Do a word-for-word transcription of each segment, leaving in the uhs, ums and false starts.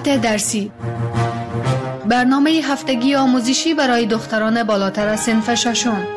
ساعت درسی، برنامه هفتگی آموزشی برای دختران بالاتر از صنف ششم.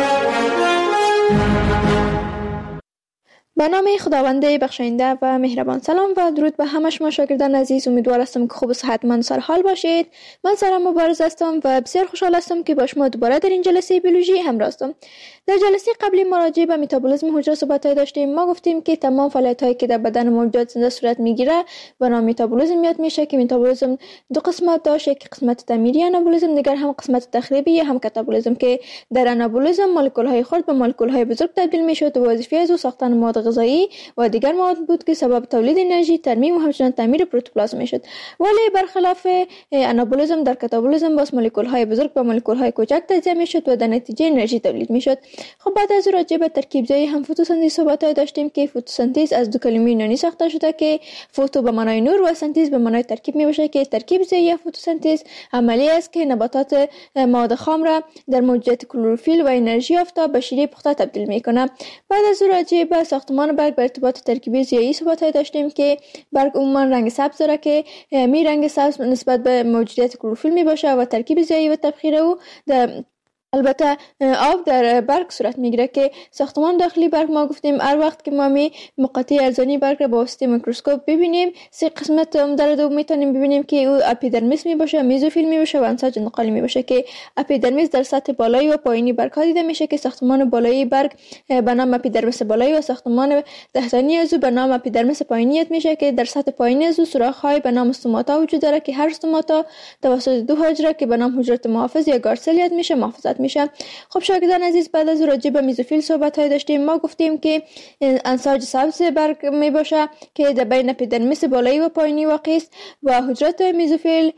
به نام خداوند بخشاینده و مهربان. سلام و درود به همه شما شاگردان عزیز. امیدوار هستم که خوب و صحتمند سر حال باشید. من سارا مبارز هستم و بسیار خوشحال هستم که با شما دوباره در این جلسه بیولوژی همراه هستم. در جلسه قبلی ما راجع به متابولیسم حجره صحبت داشتیم. ما گفتیم که تمام فعالیت‌هایی که در بدن موجودات زنده صورت میگیره به نام متابولیسم یاد میشه که متابولیسم دو قسمت داشته که قسمت تعمیری آنابولیسم، دیگر هم قسمت تخریبی یا هم کاتابولیسم که در آنابولیسم مولکول‌های خرد به مولکول‌های بزرگ تبدیل میشد و وظیفه از او ساختن مواد غذایی و دیگر مواد بود که سبب تولید انرژی، ترمیم و همچنین تعمیر پروتوپلازم میشد. ولی برخلاف آنابولیسم در کاتابولیسم باز مولکول‌های بزرگ به مولکول‌های کوچک تجزیه میشد و در نتیجه انرژی تولید میشد. خب بعد از راجع به ترکیب زایی هم فتوسنتز صحبت داشتیم که فتوسنتز از دو کلمه یونانی ساخته شده که فوتو به معنای نور و سنتز به معنای ترکیب میباشه که ترکیب زایی یا فتوسنتز عملی است که نباتات مواد خام را در موجودیت کلروفیل و انرژی آفتاب به شیره پخته تبدیل میکنه. بعد از راجع به ساختمان برگ به ارتباط ترکیبی زایی صحبت داشتیم که برگ عموما رنگ سبز داره که می رنگ سبز نسبت به موجودیت کلروفیل میباشه و ترکیب زایی و تبخیر او در البته آب در برگ صورت میگیره که ساختمان داخلی برگ ما گفتیم هر وقت که ما می مقاطع ارزانی برگ را با واسطه میکروسکوپ ببینیم سه قسمت در دو میتونیم ببینیم که او اپیدرمیس می باشه، میزوفیل می باشه و انساج نقالی می باشه که اپیدرمیس در سطح بالایی و پایینی برگ ها دیده میشه که ساختمان بالایی برگ به نام اپیدرمیس بالایی و ساختمان تحتانی از او به نام اپیدرمیس پایینی یاد میشه که در سطح پایینی از او سوراخ های به نام استوماتا وجود داره که هر استوماتا توسط دو حجره که به نام حجره محافظ یا گارد یاد میشه محافظت میشه. خب شاگردان عزیز، بعد از راجع به میزوفیل صحبت های داشتیم. ما گفتیم که انساج سبز برگ می باشه که در بین اپیدرمیس بالایی و پایینی واقع است و حجرات میزوفیل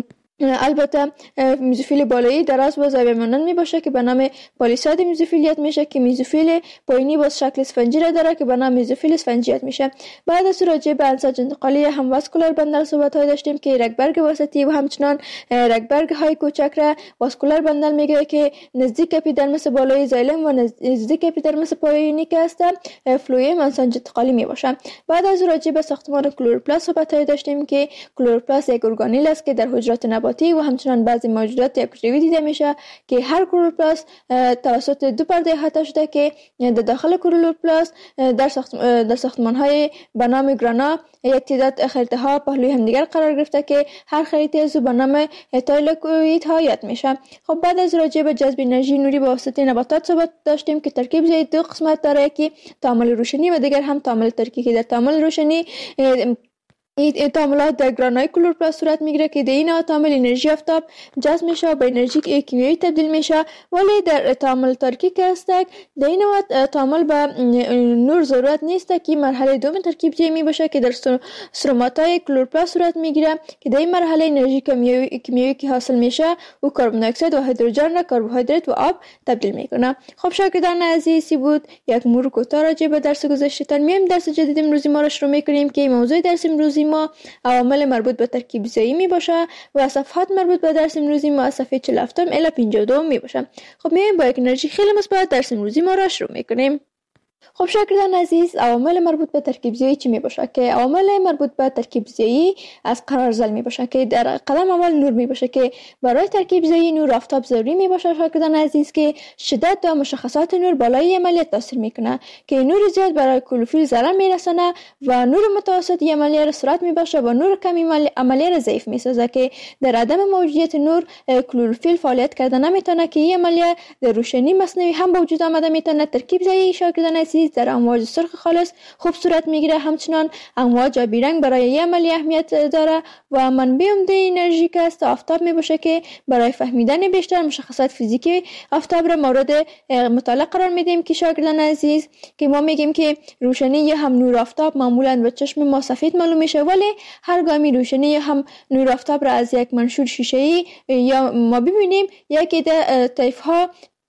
البته میزوفیل بالایی دراز و زاویه مانند می باشه که به نام پالیساد میزوفیل یاد میشه که میزوفیل پایینی باز شکل اسفنجی را داره که به نام میزوفیل اسفنجی یاد میشه. بعد از راجع به انساج انتقالی هم واسکولار بندل صحبت های داشتیم که رگبرگ وسطی و همچنان رگبرگ های کوچک را واسکولار بندل میگه که نزدیک اپیدرمیس بالایی زایلم و نزدیک اپیدرمیس پایینی که است فلویم انساج انتقالی می باشه. بعد از راجع به ساختمان کلوروپلاست صحبت های داشتیم که کلوروپلاست یک ارگانیل است که در حجرات نبات و همچنان بعضی موجودات یک حجروی دیده میشه که هر کلوروپلاست توسط دو پرده احاطه شده که در داخل کلوروپلاست در ساخت در ساختمان‌های به نام گرانا یک تعداد خلیطه ها پهلوی همدیگر قرار گرفته که هر خلیطه از به نام تایلوکوئید ها یاد میشه. خب بعد از راجع به جذب انرژی نوری به واسطه نباتات صحبت داشتیم که ترکیب زایی دو قسمت داره که تعامل روشنی و دیگر هم تعامل ترکی که در تعامل روشنی این تعاملات در گرانای کلوروپلاست صورت میگیره که در این تعامل انرژی آفتاب جذب میشه و به انرژی کیمیایی تبدیل میشه. ولی در تعامل ترکی که است در این تعامل به نور ضرورت نیست که مرحله دوم ترکیب جایی می باشه که در استروماتای کلوروپلاست صورت میگیره که در این مرحله انرژی کیمیایی که حاصل میشه و کربن دی اکساید و هیدروژن را کربوهیدرات و آب تبدیل میکنه. خب شاگردان عزیزی بود یک مرور کوتاه راجع به درس گذشته. میایم درس جدید امروزی ما را شروع میکنیم که موضوع درس امروزی ما عوامل مربوط به ترکیب زایی می باشه و صفحات مربوط به درس امروزی ما از صفحه چهل و هفت الی پنجاه و دو می باشه. خب میایم با یک انرژی خیلی مثبت درس امروزی ما را شروع میکنیم. خب شاگردان عزیز، عوامل مربوط به ترکیب زایی چی می باشه؟ که عوامل مربوط به ترکیب زایی از قرارزل می باشه که در قدم اول نور می باشه که برای ترکیب زایی نور آفتاب ضروری می باشه شاگردان عزیز که شدت و مشخصات نور بالای عملیات تاثیر میکنه که نور زیاد برای کلوروفیل ضرر میرسونه و نور متوسط عملیه را سرعت می باشه و نور کمی عملیه را ضعیف میسازه که در عدم موجودیت نور کلوروفیل فعالیت کرده نمیتونه که این عملیه در روشنی مصنوعی هم به وجود آمده میتونه. ترکیب زایی شاگردان عزیز در امواج سرخ خالص خوب صورت میگیره. همچنان امواج آبی رنگ برای این عملیه اهمیت داره و منبع عمده انرژی که است آفتاب میباشه که برای فهمیدن بیشتر مشخصات فیزیکی آفتاب را مورد مطالعه قرار میدیم که شاگردان عزیز که ما میگیم که روشنی یا هم نور آفتاب معمولا به چشم ما سفید معلوم میشه ولی هر گامی روشنی یا هم نور آفتاب را از یک منشور شیشه‌ای یا ما ببینیم یکی در طیف ها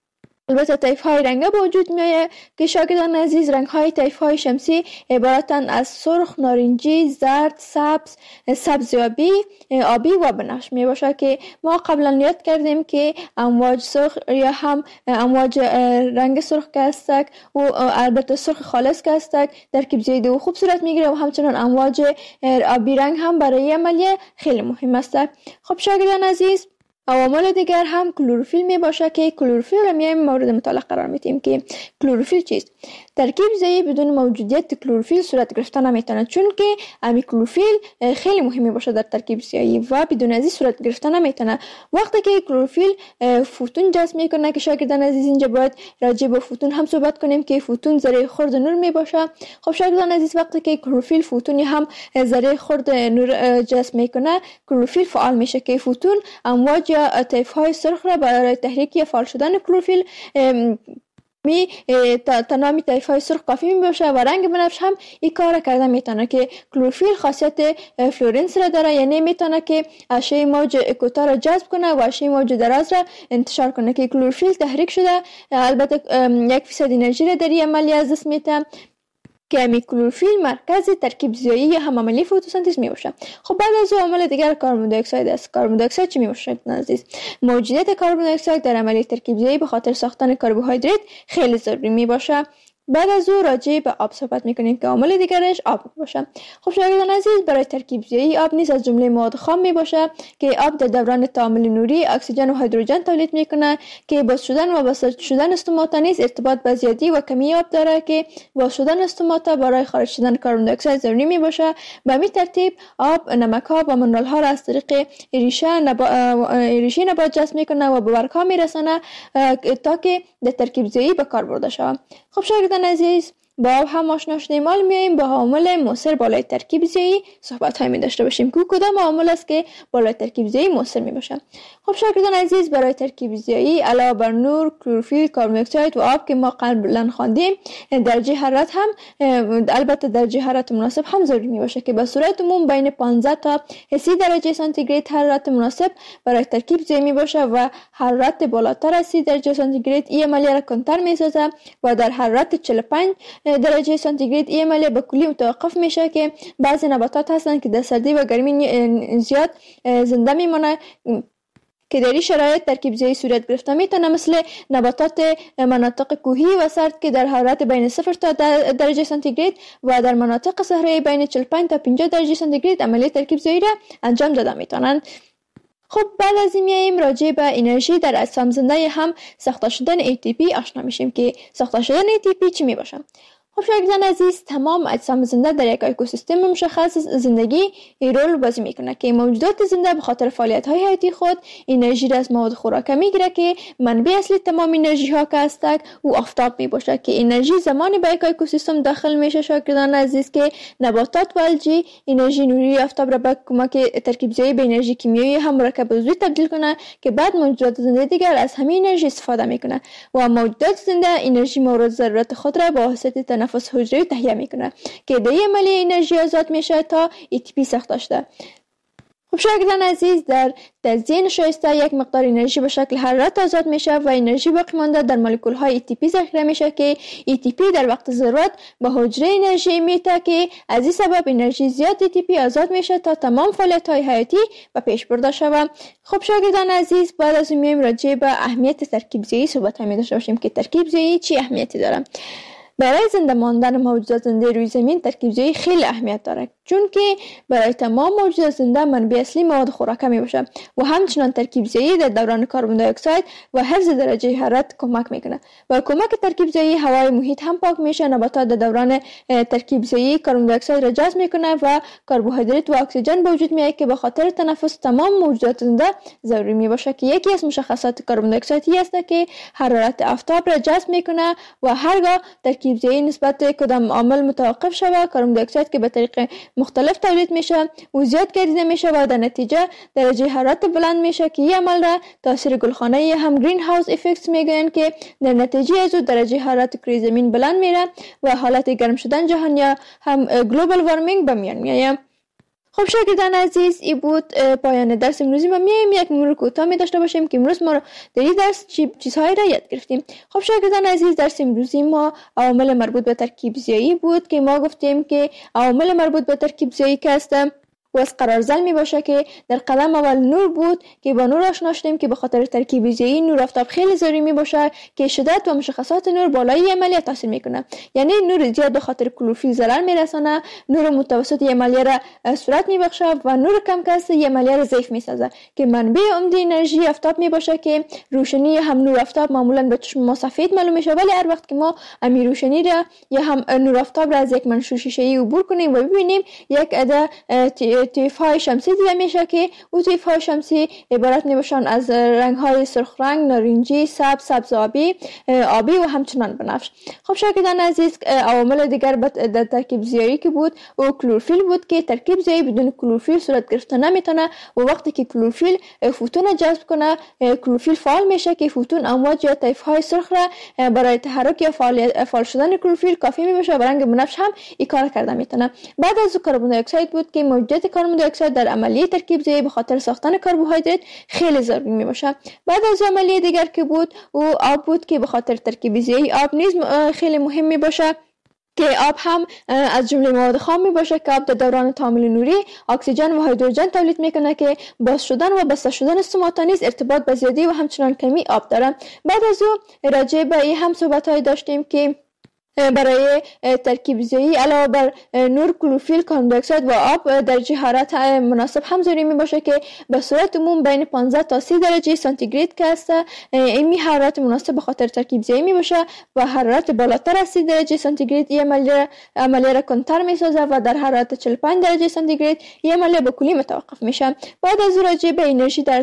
البته طیف های رنگه به وجود میآید که شاگردان عزیز رنگ های طیف های شمسی عبارتند از سرخ، نارنجی، زرد، سبز، سبزیابی، آبی و بنفش می باشد که ما قبلا یاد کردیم که امواج سرخ یا هم امواج رنگ سرخ که هستند و البته سرخ خالص که هستند ترکیب زیایی دو خوب صورت میگیره و همچنان امواج آبی رنگ هم برای عملیه خیلی مهم است. خب شاگردان عزیز، عوامل دیگر هم کلروفیل می باشه که کلروفیل را میایم مورد مطالعه قرار میدیم که کلروفیل چیست. ترکیب زیایی بدون موجودیت کلروفیل صورت گرفته نمیتونه، چون که امی کلروفیل خیلی مهمی باشه در ترکیب زیایی و بدون از این صورت گرفته نمیتونه. وقتی که کلروفیل فوتون جذب میکنه که شاگردان عزیز اینجا باید راجع به فوتون هم صحبت کنیم که فوتون ذره خرد نور می باشه. خب شاگردان عزیز، وقتی که کلروفیل فوتونی هم ذره خرد نور جذب میکنه، کلروفیل فعال میشه که فوتون امواج یا طیف های سرخ را برای تحریک یا فعال شدن کلروفیل می تنامی طیف های سرخ کافی می باشه و رنگ بنفش هم این کار کرده میتونه که کلروفیل خاصیت فلورنس را داره، یعنی میتونه که اشعه موج کوتاه را جذب کنه و اشعه موج دراز را انتشار کنه که کلروفیل تحریک شده البته یک فیصد انرژی را در این عملیه از دست میده که امی کلروفیل مرکز ترکیب زیایی یا هم عملی فتوسنتز می باشه. خب بعد از عامل دیگر کربن دی اکساید است. کربن دی اکساید چی می باشه عزیز؟ موجودیت کربن دی اکساید در عملیه ترکیب زیایی به خاطر ساختن کربوهیدرات خیلی ضروری می باشه. بعد از او راجع به آب صحبت میکنیم که عامل دیگرش آب باشه. خب شاگردان عزیز، برای ترکیب زیایی آب نیز از جمله مواد خام می باشه که آب در دوران تعامل نوری اکسیژن و هیدروژن تولید میکنه که باز شدن و بساط شدن استوماتا نیز ارتباط با زیادی و کمی آب داره که باز شدن استوماتا برای خارج شدن کربن دی اکساید ضروری می باشه. به همین ترتیب آب نمک ها و منرال ها را از طریق ریشه نبا... ریشه نبات جذب میکنه و به برگ ها میرسانه تا که در ترکیب زیایی به کار برده شود. خب شاگردان عزیز، با آب هم آشنا شدیم. حالا میایم با عامل مؤثر بالای ترکیب زیایی صحبت های می داشته باشیم که کدام عامل است که بالای ترکیب زیایی مؤثر می باشه. خب شاگردان عزیز، برای ترکیب زیایی علاوه بر نور، کلروفیل، کربن دی اکساید و آب که ما قبلا خواندیم، درجه حرارت هم البته درجه حرارت مناسب هم ضروری می باشه که به صورت عموم بین پانزده تا سی درجه سانتیگراد حرارت مناسب برای ترکیب زیایی می باشه و حرارت بالاتر از سی درجه سانتیگراد این عملیه را کنتر می سازه و در حرارت چهل و پنج درجه سانتیگراد این عملیه به کلی متوقف میشه که بعضی نباتات هستن که در سردی و گرمی زیاد زنده میمونه که در این شرایط ترکیب زیایی صورت گرفته میتونه، مثل نباتات مناطق کوهی و سرد که در حرارت بین صفر تا درجه سانتیگراد و در مناطق صحرایی بین چهل و پنج تا پنجاه درجه سانتیگراد عملیه ترکیب زیایی را انجام داده میتونن. خب بعد از این میایم راجع به انرژی در اجسام زنده هم ساخته شدن ای تی پی آشنا میشیم که ساخته شدن ای تی پی چی می باشه. خب شاگردان عزیز، تمام اجسام زنده در یک اکوسیستم مشخص زندگی رول بازی میکنه که موجودات زنده به خاطر فعالیت های حیاتی خود انرژی را از مواد خوراکه میگیره که منبع اصلی تمام انرژی ها که هستند او آفتاب می باشه که انرژی زمانی به یک اکوسیستم داخل میشه شاگردان عزیز که نباتات و الجی انرژی نوری آفتاب را به کمک ترکیب زیایی به انرژی کیمیایی هم مرکب عضوی تبدیل کنه که بعد موجودات زنده دیگر از همین انرژی استفاده میکنه و موجودات زنده انرژی مورد ضرورت خود را با واسطه تنفس حجری تهیه میکنه که در این عملیه انرژی آزاد میشه تا ای تی پی ساخته شده. خب شاگردان عزیز، در تزیین شایسته یک مقدار انرژی به شکل حرارت آزاد میشه و انرژی باقی مانده در مولکول های ای تی پی ذخیره میشه که ای تی پی در وقت ضرورت به حجره انرژی میده که از این سبب انرژی زیاد ای تی پی آزاد میشه تا تمام فعالیت های حیاتی به پیش برده شود. خب شاگردان عزیز، بعد از این میایم راجع به اهمیت ترکیب زیایی صحبت می داشته باشیم که ترکیب زیایی چی اهمیتی داره. برای زنده ماندن موجودات زنده روی زمین ترکیب زیایی خیلی اهمیت داره، چون که برای تمام موجودات زنده منبع اصلی مواد خوراکه می باشه و همچنان ترکیب زیایی در دوران کربن دی اکساید و حفظ درجه حرارت کمک میکنه. با کمک ترکیب زیایی هوای محیط هم پاک میشه. نباتات در دوران ترکیب زیایی کربن دی اکساید را جذب میکنه و کربوهیدرات و اکسیژن به وجود میاد که به خاطر تنفس تمام موجودات زنده ضروری می باشه که یکی از مشخصات کربن دی اکساید است که حرارت آفتاب را جذب میکنه و هرگاه ترکیب زیایی نسبت به کدام عامل متوقف شود، کربن دی اکساید که به طریق مختلف تولید میشه و زیاد گردیده میشه و در نتیجه درجه حرارت بلند میشه که این عمل را تاثیر گلخانه یا هم گرین هاوس افکت میگن که در نتیجه از درجه حرارت کره زمین بلند میره و حالت گرم شدن جهان یا هم گلوبال وارمینگ به میان میاد. خب شاگردان عزیز، این بود پایان درس امروزی ما. میایم یک مرور کوتاه می داشته باشیم که امروز ما در این درس چیزهایی را یاد گرفتیم. خب شاگردان عزیز، درس امروزی ما عوامل مربوط به ترکیب زیایی بود که ما گفتیم که عوامل مربوط به ترکیب زیایی که هستند و از قرارزل می باشه که در قدم اول نور بود که با نور آشنا شدیم که به خاطر ترکیب زیایی نور آفتاب خیلی ضروری می باشه که شدت و مشخصات نور بالای عملیه تاثیر میکنه. یعنی نور زیاد به خاطر کلروفیل ضرر میرسانه، نور متوسط عملیه را صورت میبخشه و نور کم کس عملیه را ضعیف میسازه که منبع عمده انرژی آفتاب می باشه که روشنی هم نور آفتاب معمولا به چشم ما سفید معلوم میشه، ولی هر وقت که ما امی روشنی را یا هم نور آفتاب را از یک منشور شیشه‌ای عبور کنیم و ببینیم یک عده طیف‌های شمسی دیده میشه که او طیف‌های شمسی عبارت میباشن از رنگ‌های سرخ رنگ، نارنجی، سبز، سبز آبی، آبی و همچنان بنفش. خب شاگردان عزیز، عوامل دیگر در ترکیب زیایی که بود او کلروفیل بود که ترکیب زیایی بدون کلروفیل صورت گرفته نمیتونه و وقتی که کلروفیل فوتون جذب کنه کلروفیل فعال میشه که فوتون امواج یا طیف‌های سرخ را برای تحرک یا فعال شدن کلروفیل کافی میباشه و رنگ بنفش هم این کار کرده میتونه. بعد از کربن دی اکساید بود که موجودیت کربن دی اکساید در عملیه ترکیب زیایی به خاطر ساختن کربوهیدرات خیلی ضروری میباشه. بعد از عملیه دیگر که بود او آب بود که به خاطر ترکیب زیایی آب نیز خیلی مهم میباشه که آب هم از جمله مواد خام می باشه که آب در دوران تعامل نوری اکسیژن و هیدروژن تولید میکنه که باز شدن و بسته شدن سوماتا نیز ارتباط به زیادی و همچنان کمی آب داره. بعد از او راجع به این هم صحبت های داشتیم که برای ترکیب زیایی علاوه بر نور، کلروفیل، کربن دی اکساید و آب درجه حرارت مناسب هم ضروری می باشه که به صورت عموم بین پانزده تا سی درجه سانتیگراد که است. این حرارت مناسب به خاطر ترکیب زیایی می باشه و حرارت بالاتر از سی درجه سانتیگراد این عملیه عملیه را کنتر می سازه و در حرارت چهل و پنج درجه سانتیگراد این عملیه به کلی متوقف میشه. بعد از راجع به انرژی در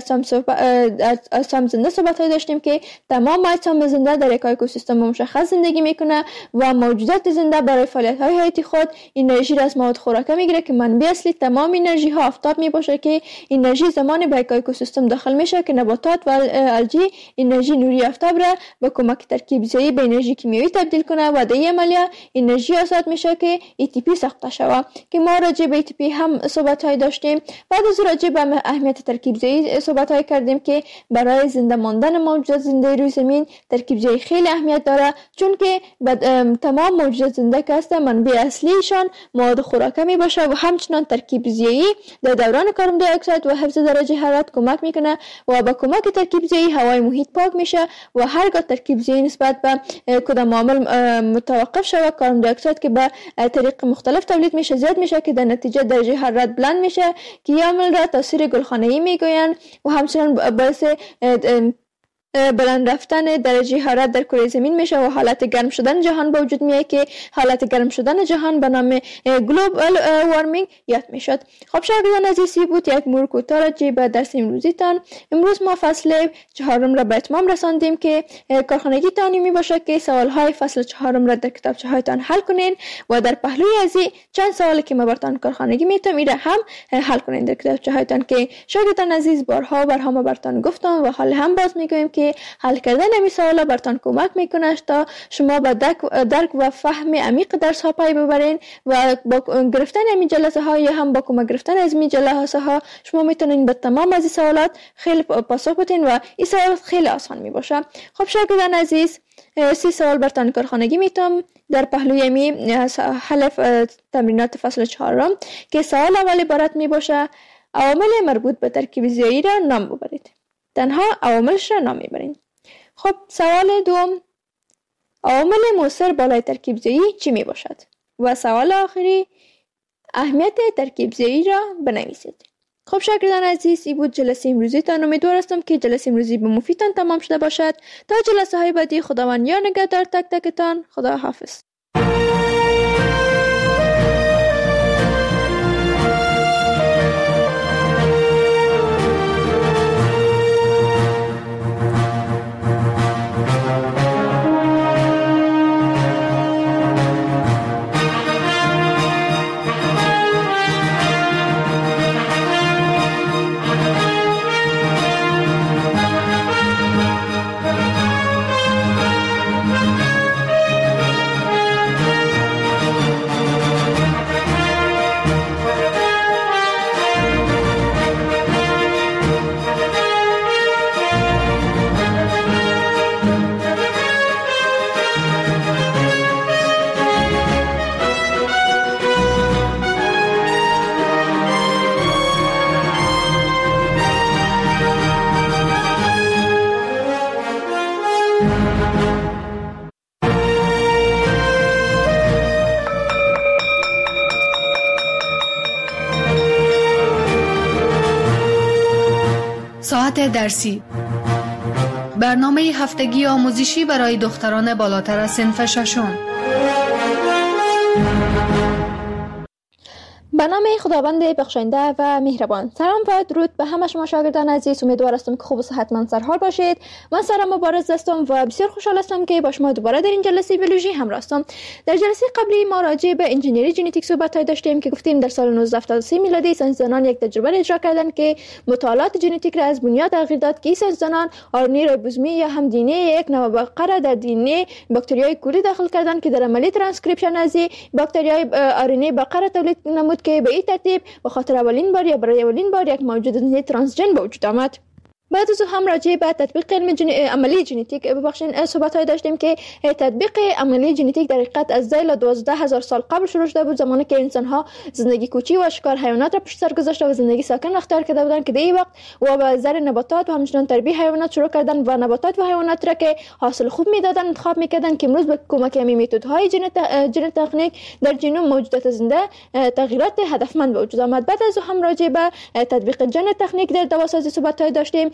اجسام زنده صحبت داشتیم که تمام اجسام زنده در یک اکوسیستم مشخص زندگی میکنه و موجودات زنده برای فعالیت‌های حیاتی خود انرژی را از مواد خوراکه میگیره که منبع اصلی تمام انرژی ها آفتاب می باشه که انرژی زمانی به یک اکوسیستم داخل میشه که نباتات و الگی انرژی نوری آفتاب را به کمک ترکیب زیایی به انرژی کیمیایی تبدیل کنه و در این عملیه انرژی آزاد میشه که ای تی پی ساخته شود که ما راجع به ای تی پی هم صحبت های داشتیم. بعد از راجع به اهمیت ترکیب زیایی صحبت های کردیم که برای زنده ماندن موجودات زنده روی زمین ترکیب زیایی خیلی اهمیت داره، چون که تمام موجودات زنده که هستند منبع اصلیشان مواد خوراکه می باشه و همچنان ترکیب زیایی در دوران کربن دی اکساید و حفظ درجه حرارت کمک میکنه و با کمک ترکیب زیایی هوای محیط پاک میشه و هرگاه ترکیب زیایی نسبت به کدام عامل متوقف شود کربن دی اکساید که به طریق مختلف تولید میشه زیاد میشه که در نتیجه درجه حرارت بلند میشه که این عامل را تاثیر گلخانه‌ای میگویند و همچنان باعث بلند رفتن درجه حرارت در کره زمین میشه و حالت گرم شدن جهان به وجود میاد که حالت گرم شدن جهان به نام گلوبال وارمینگ یاد میشد. خب شاگردان عزیزی بود یک مرور کوتاه راجع به درس امروزیتان. امروز ما فصل چهارم را به اتمام رساندیم که کارخانگی تانی می باشه که سوال های فصل چهارم را در کتابچه هایتان حل کنین و در پهلوی ازی چند سوالی که ما براتون کارخانگی میتونم ایره هم حل کنین در کتابچه هایتان که شاگردان عزیز بارها و بارها ما براتون گفتم و حال هم باز میگویم که حل کردن این سوالا براتون کمک میکنه تا شما با درک و فهم عمیق درس ها پی ببرین و با گرفتن این جلسه ها یا هم با کمک گرفتن از این جلسه ها شما میتونین به تمام از این سوالات خیلی پاسخ بدین و این سوالات خیلی آسان میباشه. خب شاگردان عزیز، سی سوال براتون کارخانگی میتونم در پهلوی می حل تمرینات فصل چهارم که سوال اول عبارت میباشه عوامل مربوط به ترکیب زیایی را نام ببرید. تنها عواملش را نام میبرید. خب سوال دوم، عوامل مؤثر بالای ترکیب زیایی چی می باشد؟ و سوال آخری، اهمیت ترکیب زیایی را بنویسید. خب شاگردان عزیز، این بود جلسه امروزیتان. امیدوار هستم که جلسه امروزی به مفیدتان تمام شده باشد. تا جلسه های بعدی خداوند یار نگهدار تک تکتان. خدا حافظ. مقالات درسی. برنامه هفتگی آموزشی برای دختران بالاتر از صنف ششم. به نام خداوند بخشنده و مهربان. سلام و درود به همه شما شاگردان عزیز. امیدوار هستم که خوب و صحتمند سرحال باشید. من سارا مبارز هستم و بسیار خوشحال هستم که با شما دوباره در این جلسه بیولوژی همراه هستم. در جلسه قبلی ما راجع به انجینری ژنتیک صحبت داشتیم که گفتیم در سال نوزده هفتاد و سه میلادی ساینسدانان یک تجربه را اجرا کردند که مطالعات ژنتیک را از بنیاد تغییر داد که ساینسدانان آر ان ای ریبوزومی یا هم دی ان ای یک نوع بقره در دی ان ای باکتریای کولی داخل کردند که در عملیه ترانسکریپشن از باکتریای آر ان ای بقره تولید نمود که به این ترتیب به خاطر اولین بار یا برای اولین بار یک موجود ترانسژن به وجود آمد. بعد از هم راجع به تطبیق علم جن... عملی ژنتیک ببخشید صحبت داشتیم که تطبیق عملی ژنتیک در حقیقت از ذیل دوازده هزار سال قبل شروع شده بود، زمانی که انسان ها زندگی کوچی و شکار حیوانات را پشت سر گذاشته و زندگی ساکن اختیار کرده بودند که در این وقت و به زر نباتات و همچنین تربیت حیوانات شروع کردن و نباتات و حیوانات را که حاصل خوب میدادن انتخاب میکردن که امروز به کمک همین متدهای ژن تکنیک در ژنوم موجودات زنده تغییرات هدفمند به وجود آمد. بعد از هم راجع به تطبیق ژن تکنیک در دواسازی صحبت داشتیم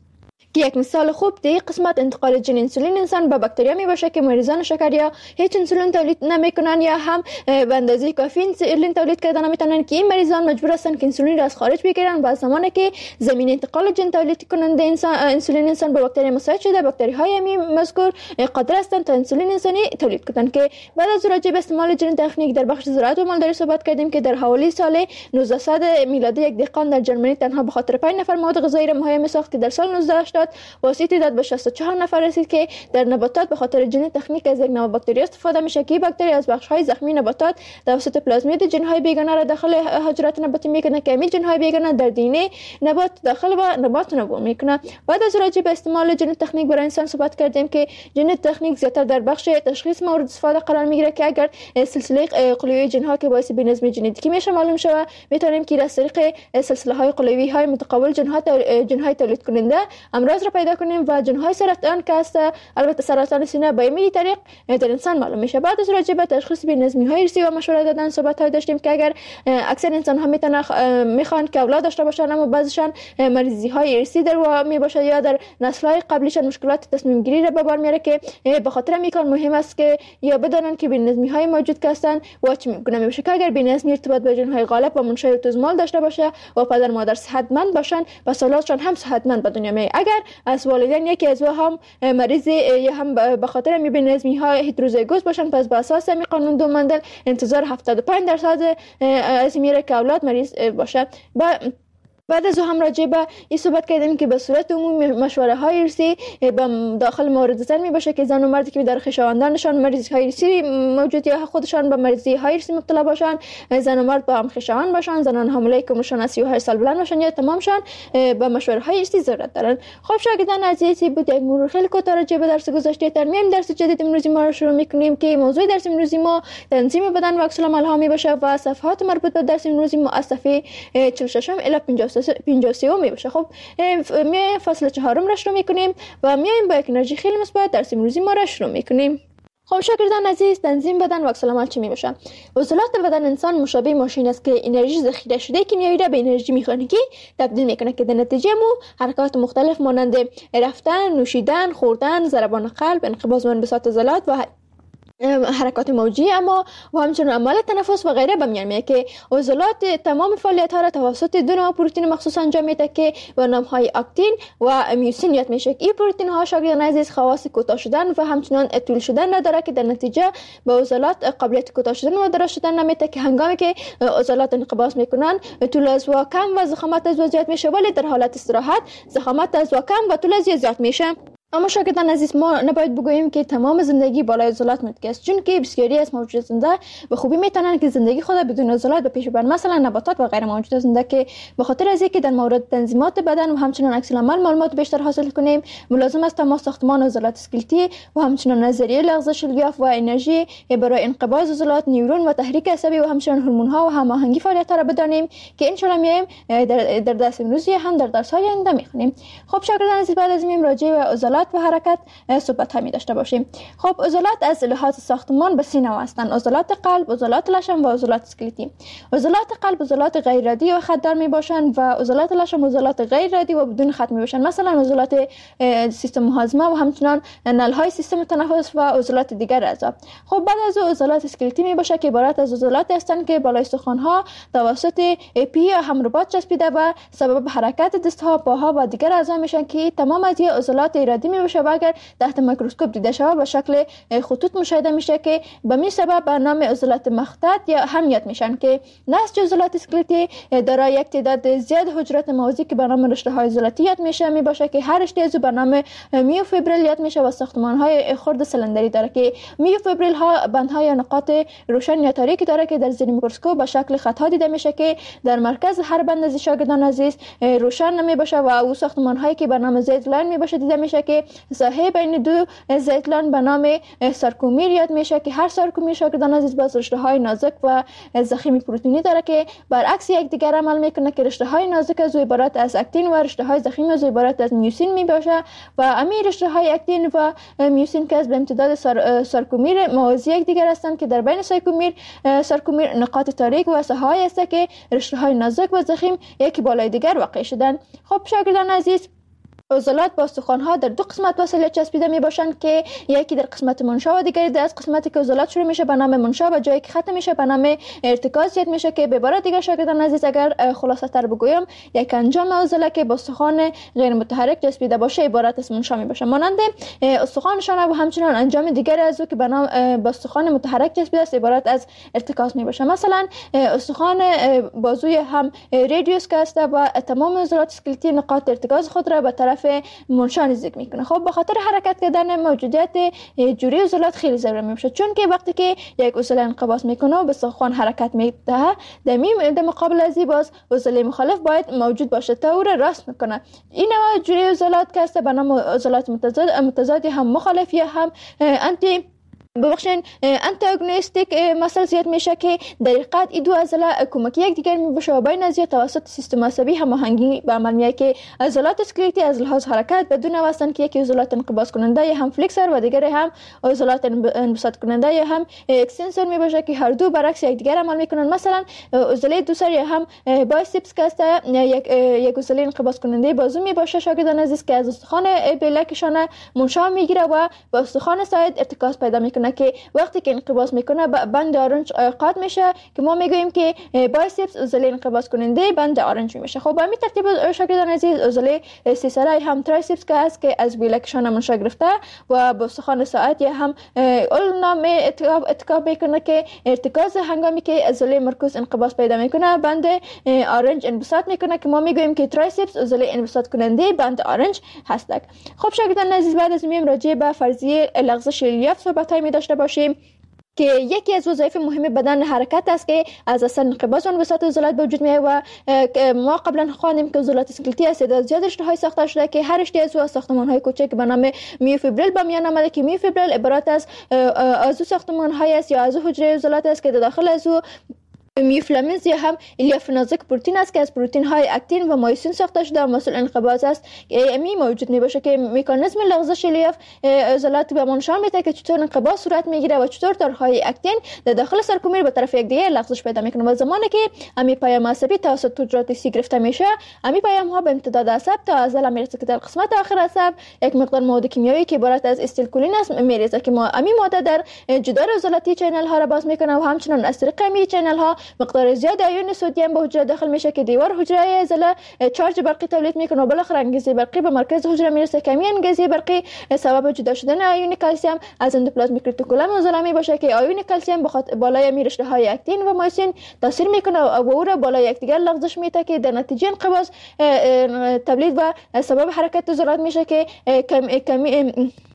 که یک مثال خوب در قسمت انتقال ژن انسولین انسان به باکتریا می باشه که مریضان شکریا هیچ انسولین تولید نمیکنن یا هم به اندازه کافی انسولین تولید کردن نمیتونن که این مریضان مجبور هستن که انسولین را از خارج بگیرن و زمانی که زمین انتقال ژن تولید کننده انسان انسولین انسان به باکتری مساعد شده، باکتری های همین مذکور قادر هستند تا انسولین انسانی تولید کنند. که بعد از راجع به استعمال ژن تکنیک در بخش زراعت و مالداری صحبت کردیم که در حوالی سال نوزده صد میلادی یک دهقان در ژرمنی تنها به خاطر پنج نفر مواد غذایی را مهیا ساخت که در سال نوزده هشتاد واسه تعداد به شصت و چهار نفر رسید که در نباتات به خاطر ژن تکنیک از یک نوع باکتری استفاده میشه که باکتری از بخش‌های زخمی نباتات توسط پلازمید ژن‌های بیگانه را داخل حجرات نباتی میکنه که همین ژن‌های بیگانه در دی ان ای نبات داخل و نبات نمو میکنه. بعد از راجع به استعمال ژن تکنیک برای انسان صحبت کردیم که ژن تکنیک زیاتر در بخش تشخیص مورد استفاده قرار میگیره که اگر سلسله قلوی ژن‌ها که باعث بی‌نظمی ژنتیکی میشه معلوم شود، میتونیم که از طریق سلسله‌های قلوی های متقابل ژن‌ها ژن‌های تولید کننده امراض را پیدا کنیم و ژن‌های سرطان که است، البته سرطان سینه به این طریق در انسان معلوم میشه. بعد از راجع به تشخیص بی‌نظمی‌های ارثی و مشوره دادن صحبت های داشتیم که اگر اکثر انسان ها میتونن میخوان که اولاد داشته باشن اما بعضیشان مریضی های ارثی در می باشه یا در نسل های قبلیشان مشکلات تصمیم گیری را به بار میاره که به خاطر میکان مهم است که یا بدانن که بی‌نظمی‌های موجود که هستند و چه میگونه میشه که اگر بی‌نظمی ارتباط به ژن‌های غالب و منشأ اتوزمال داشته باشه و پدر مادر صحتمند باشن و اولادشان هم صحتمند به دنیا میاد. اگر از والدین یکی از هم مریض یا هم به خاطر بی‌نظمی ها هتروزیگوس باشن، پس به اساس همین قانون دو مندل انتظار هفتاد و پنج درصد از میره که اولاد مریض باشه. بعد از هم راجع به این صحبت کردیم که به صورت عمومی مشوره های ارثی داخل مورد زن می باشه که زن و مردی که در خویشاوندانشان مریضی های ارثی موجود یا خودشان به مریضی های ارثی مبتلا باشن، زن و مرد با هم خویشاوند باشن، زنان حامله که عمرشان از سی و هشت سال بلند باشن یا تمامشان به مشوره های ارثی ضرورت دارن. خب شاگردان عزیزی بود یک مرور خیلی کوتاه راجع به درس گذشته. ترمیم درس جدید امروزی ما رو شروع می‌کنیم که موضوع درس امروزی ما تنظیم بدن و عکس العمل ها می باشه و صفحات مربوط به درس امروزی ما از صفحه چهل و شش الی پنجاه و سه می باشه. خب میایم فصل چهارم را شروع میکنیم و میایم با یک انرژی خیلی مثبت درس امروزی ما را شروع میکنیم. خب شاگردان عزیز، تنظیم بدن و عکس العمل چی می باشه؟ عضلات بدن انسان مشابه ماشین است که انرژی ذخیره شده کنیایی را به انرژی مکانیکی تبدیل میکنه که در نتیجه مو حرکات مختلف مانند رفتن، نوشیدن، خوردن، ضربان قلب، انقباض و انبساط عضلات و حرکات موجی اما و همچنین عمل تنفس و غیره به میان میاد که عضلات تمام فعالیت ها را توسط دو نوع پروتئین مخصوص انجام میده که به نام های اکتین و میوسین یاد میشه. این پروتئین ها شاگردان عزیز خواص کوتاه شدن و همچنین طول شدن نداره که در نتیجه به عضلات قابلیت کوتاه شدن و دراز شدن نمیده که هنگامی که عضلات انقباض میکنن طول از و کم و ضخامت از و زیاد میشه، ولی در حالت استراحت ضخامت از و کم و طول از زیاد میشه. اما شاگردان عزیز ما نباید بگوییم که تمام زندگی بالای عضلات متکی است، چون که بسیاری از موجودات زنده به خوبی میتونن که زندگی خود بدون عضلات به پیش ببرن، مثلا نباتات و غیر موجودات زنده که به خاطر از اینکه در مورد تنظیمات بدن و همچنین عکس العمل معلومات بیشتر حاصل کنیم ملازم است ما ساختمان عضلات اسکلتی و همچنین نظریه لغزش الیاف و انرژی برای انقباض عضلات، نیورون و تحریک عصبی و همچنین هورمون ها و هماهنگی فعالیت ها را بدانیم که ان شاء الله میایم در در درس امروزی هم در درس های آینده میخونیم. خب شاگردان عزیز بعد از این راجع به عضلات عضلات و حرکت صحبت همی داشته باشیم. خب عضلات از لحاظ ساختمان به سه نوع هستند: عضلات قلب، عضلات لشم و عضلات اسکلتی. عضلات قلب عضلات غیر ردی و خطدار می باشند و عضلات لشم عضلات غیر ردی و بدون خط می باشند، مثلا عضلات سیستم هاضمه و همچنان نلهای سیستم تنفس و عضلات دیگر اعضا. خب بعد از عضلات اسکلتی می باشه که عبارت از عضلات هستند که بالای استخوان ها توسط پی یا همرباط چسبیده و سبب حرکت دست ها، پاها و دیگر اعضا میشن که تمام از عضلات ردی می باشه و اگر تحت میکروسکوپ دیده شود به شکل خطوط مشاهده میشه که به می سبب به نام عضلات مخطط یا هم یاد میشن که نسج عضلات اسکلتی دارای یک تعداد زیاد حجرات موازی که به نام رشته های عضلاتی یاد میشه می باشه که هر رشته از به نام میوفیبریل یاد میشه و ساختمان های خرد سلندری داره که میوفیبریل ها بندهای یا نقاط روشن یا تاریکی داره که در زیر میکروسکوپ به شکل خط ها دیده میشه که در مرکز هر بند از شاگردان عزیز روشن نمی باشه و او ساختمان هایی که به نام زیت لاین می باشه دیده میشه که ساحه بین دو زیت لاین به نام سارکومیر یاد میشه که هر سارکومیر شاگردان عزیز باز رشته های نازک و ضخیم پروتئینی داره که برعکس یکدیگر عمل میکنه که رشته های نازک از عبارت از اکتین و رشته های ضخیم از عبارت از میوسین می باشه و امیر رشته های اکتین و میوسین که از به امتداد سار، سارکومیر موازی یکدیگر هستند که در بین سارکومیر سارکومیر نقاط تاریک و ساحه‌ای است که رشته های نازک و ضخیم یکی بالای دیگر واقع شدن. خب شاگردان عزیز، عضلات با استخوان‌ها در دو قسمت وصله چسبیده می باشند که یکی در قسمت منشا و دیگری در قسمتی که عضلات شروع میشه به نام منشا و جایی که ختم میشه به نام ارتکاز یاد میشه که به عبارت دیگر شاگردان عزیز اگر خلاصه تر بگویم یک انجام عضله که با استخوان غیر متحرک چسبیده باشه عبارت از منشا می باشه، مانند استخوان شانه و همچنان انجام دیگری از او که به نام با استخوان متحرک چسبیده است عبارت از ارتکاز می باشه. مثلا استخوان بازوی هم رادیوس که است و تمام عضلات اسکلتی نقاط ارتکاز خود را به طرف منشا نزدیک میکنه. خب به خاطر حرکت کردن موجودیت جوری عضلات خیلی ضروری میشه، چون که وقتی که یک عضله انقباض میکنه و به استخوان حرکت میده در در مقابل از این باز عضله مخالف باید موجود باشه تا او را راست میکنه. این نوع جوری عضلات که است به نام عضلات متضاد متضادی هم مخالف یا هم انتی ببخشین انتاگونیستیک مثلا زیاد میشه که در حقیقت این دو عضله کمکی یکدیگر میباشه و بین از توسط سیستم عصبی هماهنگی به عمل میاد که عضلات اسکلتی از لحاظ حرکت بدون واسطه که یکی عضلات انقباض کننده یا هم فلکسور و دیگری هم عضلات انبساط کننده یا هم اکستنسور میباشه که هر دو برعکس یکدیگر عمل میکنن. مثلا عضله دوسر یا هم بایسپس که است یک یک عضله انقباض کننده بازو میباشه شاگردان عزیز که از استخوان بیلک شانه منشا میگیره و با استخوان ساعد ارتکاز پیدا میکنه که وقتی که انقباض میکنه بند آرنج قاط میشه که ما میگوییم که بایسپس عضله انقباض کننده بند آرنج میشه. خب به همین ترتیب شاگردان عزیز عضله سیسرا هم ترایسپس که است که از بیلک شانه منشا گرفته و با استخوان ساعد یا هم اولنام اتکاب میکنه که ارتکاز هنگامی که عضله مرکوز انقباض پیدا میکنه بند آرنج انبساط میکنه که ما میگوییم که ترایسپس عضله انبساط کننده بند آرنج هست. خب شاگردان عزیز، بعد از میم راجع به فرضیه لغزش الیاف صحبت‌های می داشته باشیم که یکی از وظایف مهم بدن حرکت است که از اثر انقباض و انبساط عضلات به وجود میاد و ما قبلا خواندیم که عضلات اسکلتی از تعداد زیاد رشته‌های ساخته شده که هر رشته از او ساختمان‌های کوچک به نام میوفیبریل به میان آمده که میوفیبریل عبارت از عضو ساختمان‌های است یا عضو حجره عضلات است که در داخل از او میوفیلامنت یا هم الیاف نازک پروتئین است که از پروتئین های اکتین و مایسین ساخته شده و مسئول انقباض است که امی موجود می باشه که مکانیزم لغزش الیاف عضلات به ما نشان میده که چطور انقباض صورت میگیره و چطور تارهای اکتین در داخل سارکومیر به طرف یکدیگر لغزش پیدا میکنه و زمانی که امی پیام عصبی توسط حجرات سی گرفته میشه امی پیام ها به امتداد عصب تا عضله میرسه که در قسمت آخر عصب یک مقدار مواد کیمیایی که عبارت از استیلکولین است میریزه که ما امی ماده در جدار عضلاتی چینل ها را باز میکنه و همچنین از طریق امی چینل ها مقدار زیاد آیون سدیم به حجره داخل میشه که دیوار حجره عضله چارج برقی تولید میکنه و بالاخره انگیزه برقی به مرکز حجره میرسه که همین انگیزه برقی سبب جدا شدن آیون کلسیم از اندوپلازمیک رتیکولوم عضله میباشه که آیون کلسیم بخاطر بالای میرشته های اکتین و مایسین تاثیر میکنه و او را بالای یکدیگر لغزش میده که در نتیجه انقباض تولید و سبب حرکت عضلات میشه که کمی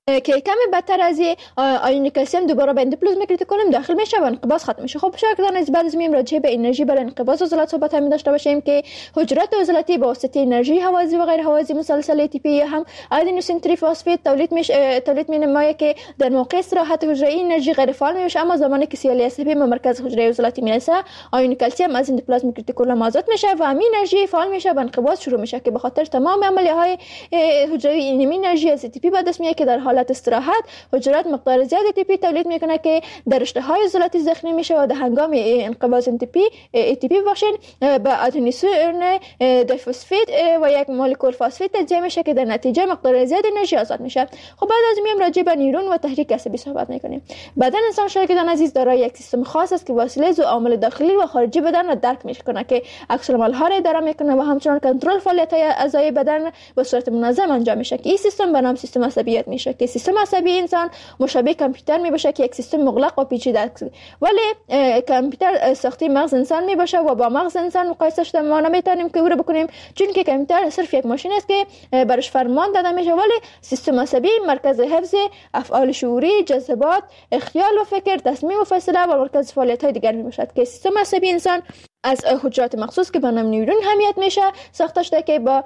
که کمی بدتر از آیون کلسیم دوباره به اندوپلازمیک رتیکولوم داخل میشه و انقباض ختم میشه. خب شاگردان از بعد از میم راجع به انرژی برای انقباض عضلات صحبت هم داشته باشیم که حجرات عضلاتی با واسطه انرژی حوازی و غیر حوازی مسلسل ای تی پی هم آدنوسین تریفسفید تولید میشه تولید مینمایه که در موقع استراحت حجره انرژی غیر فعال میشه، اما زمانی که سی ال اس پی به مرکز حجره عضلاتی میرسه آیون کلسیم از اندوپلازمیک رتیکولوم آزاد میشه و همین انرژی فعال میشه و انقباض شروع میشه که به خاطر تمام عملیه های حجروی این انرژی از ای تی پی به دست میاد که در حالت استراحت حجرات مقدار زیاد ای تی پی تولید میکنه که در رشته های عضلاتی زخمی میشه و در هنگام انقباض ای تی پی ای تی پی باشین به آدنوسین دیفسفید و یک مولکول فسفید تجزیه میشه که در نتیجه مقدار زیاد انرژی آزاد میشه. خب بعد از میم راجع به نیورون و تحریک عصبی صحبت میکنیم. بدن انسان شاگردان عزیز دارای یک سیستم خاص است که وسیله ز عوامل داخلی و خارجی بدن را درک میکنه که عکس العمل ها را اداره میکنه و همچنین کنترل فعالیت های اعضای بدن به صورت منظم انجام میشه که این سیستم به نام سیستم عصبیت میشه که سیستم عصبی انسان مشابه کامپیوتر میباشه که یک سیستم مغلق و پیچیده است، ولی کامپیوتر ساخته مغز انسان میباشه و با مغز انسان مقایسه شده ما نمیتونیم که او را بکنیم، چون که کامپیوتر صرف یک ماشین است که برش فرمان داده میشه، ولی سیستم عصبی مرکز حفظ افعال شعوری، جذبات، خیال و فکر، تصمیم و فیصله و مرکز فعالیت های دیگر میباشد که سیستم عصبی انسان از حجرات مخصوص که به نام نیورون حمیت میشه ساخته شده که با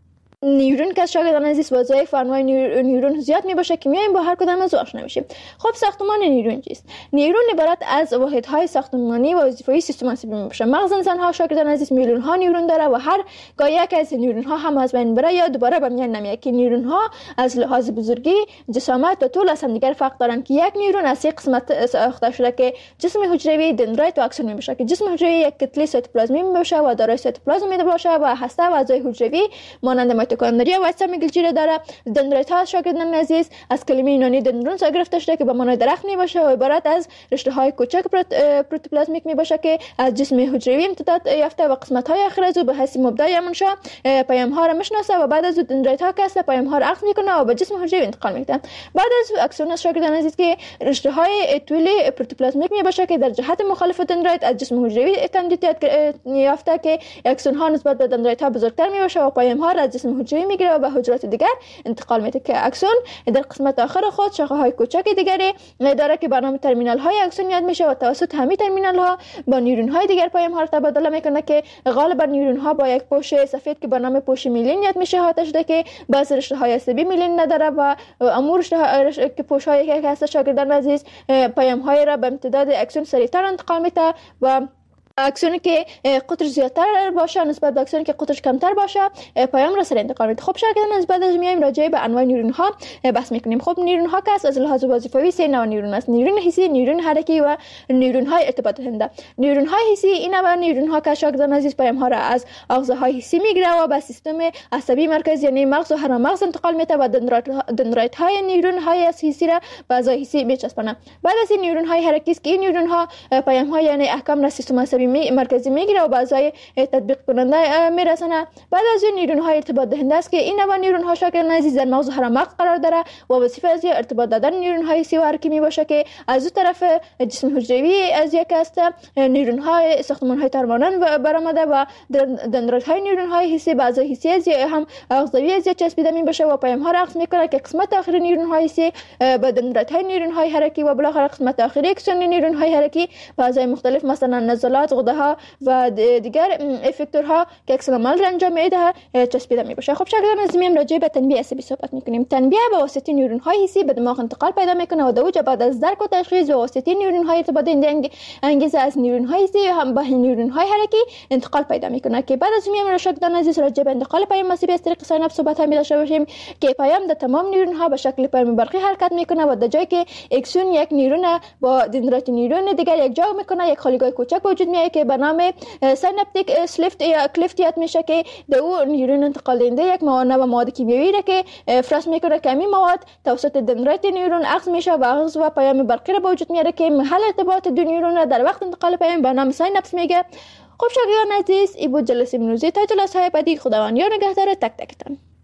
نیورون که شاگردان عزیز وظایف و انواع نیورون زیاد میباشه که میایم با هر کدام از آشنا میشیم. خب ساختمان نیورون چیست؟ نیورون عبارت از واحدهای ساختمانی و وظیفه‌ای سیستم عصبی میباشه. مغز انسان ها شاگردان عزیز میلیون ها نیورون داره و هر گاه یک از نیورون ها هم از بین بره یا دوباره به میان نمیاد که نیورون ها از لحاظ بزرگی، جسامت و طول از هم دیگر فرق دارن که یک نیورون از سه قسمت ساخته شده که جسم حجروی، دندرایت و اکسون میباشه که جسم حجروی یک کتله سایتوپلازمی میباشه و دارای سایتوپلازم میباشه و هسته و اعضای حجروی مانند میتوکندریا و اجسام گلچی داره. دندرایت ها شاگردان عزیز از کلمه یونانی دندرون گرفته شده که به معنای درخت میباشه و عبارت از رشته های کوچک پروتوپلازمیک میباشه که از جسم حجروی امتداد یافته و قسمت های آخر از او به حیث مبدأ منشا پیام ها را میشناسه و بعد از دندرایت ها که پیام ها را اخذ میکنه و به جسم حجروی انتقال میده. بعد از اکسون شاگردان عزیز که رشته های طولی پروتوپلازمیک میباشه که در جهت مخالف دندرایت از جسم حجروی کاندیدیت یافته که اکسون ها نسبت به دندرایت ها بزرگتر میباشه و پیام ها را از جسم حجروی میگیره و به حجرات دیگر انتقال میده که اکسون در قسمت آخر خود شاخه های کوچک دیگری داره که به نام ترمینال های اکسون یاد میشه و توسط همین ترمینال ها با نیورون های دیگر پیام ها را تبادله میکنه که غالبا نیورون ها با یک پوش سفید که به نام پوش میلین یاد میشه احاطه شده که بعضی رشته های عصبی میلین نداره و امور رشته که پوش های که هست شاگردان عزیز پیام های را به امتداد اکسون سریعتر انتقال میده و اکسونی که قطر زیادتر باشه نسبت به اکسونی که قطرش کمتر باشه پیام را سریع انتقال میده. خب شاگردان از بعد از میایم راجع به انواع نیورون ها بحث میکنیم. خب نیورون ها که از لحاظ وظیفوی سه نوع نیورون است: نیورون حسی، نیورون حرکی و نیورون های ارتباط دهنده. نیورون های حسی این نوع نیورون ها که شاگردان عزیز پیام ها را از آغازه های حسی میگیره و به سیستم عصبی مرکزی یعنی مغز و هرم مغز انتقال میده و دندرایت های نیورون های حسی را به اعضای حسی میچسبانه. بعد از این نیورون های حرکی است که این نیورون ها پیام ها یعنی احکام را سیستم عصبی می مرکزی میگیره و بعضای تطبیق کننده میرسونه. بعد از این نیورون های ارتباط دهنده است که این نوع نیورون ها شاگردان عزیز در مغز و هرم مغز قرار داره و وظیفه از ارتباط دادن نیورون های حسی و حرکی میباشه که از دو طرف جسم حجروی از یک است نیورون های ساختمان های ترمانن برآمده و دندرایت های نیورون های حسی بعضی حسی از هم اعضایی از چسبیده میباشه و پیام ها را عکس میکنه که قسمت آخری نیورون های حسی با دندرایت های نیورون های حرکی و بالاخره قسمت آخری اکسون نیورون های حرکی بعضی مختلف مثلا نزلات، غده ها و دیگر افکتورها که عکس العمل را انجام میده چسبیده میباشه. خب شاگردان از میم راجع به تنبیه عصبی صحبت میکنیم. تنبیه به واسطه نیورون های حسی به دماغ انتقال پیدا میکنه و دوجه بعد از درک و تشخیص به واسطه نیورون های ارتباط دهنده انگیزه از نیورون های حسی هم به نیورون های حرکی انتقال پیدا میکنه که بعد از میم شاگردان عزیز راجع به انتقال پیام عصبی از طریق سیناپس صحبت هم داشته باشیم که پیام در تمام نیورون ها به شکل پیام برقی حرکت میکنه و در جایی که اکسون یک نیورون با دندرایت نیورون دیگر یک جا میکنه یک خالیگاه کوچک وجود میاد که به نام سیناپتیک سلیفت یا کلیفت یاد میشه که در او نیورون انتقال دهنده یک مواد و مواد کیمیایی را که افراز میکنه که همین مواد توسط دندرایت نیورون اخذ میشه و اخذ و پیام برقی را به وجود میاره که محل ارتباط دو نیورون را در وقت انتقال پیام به نام سیناپس میگه. خب شاگردان عزیز این بود جلسه امروزی تا جلسه های بعدی. خداوند یار نگهدار تک تکتان.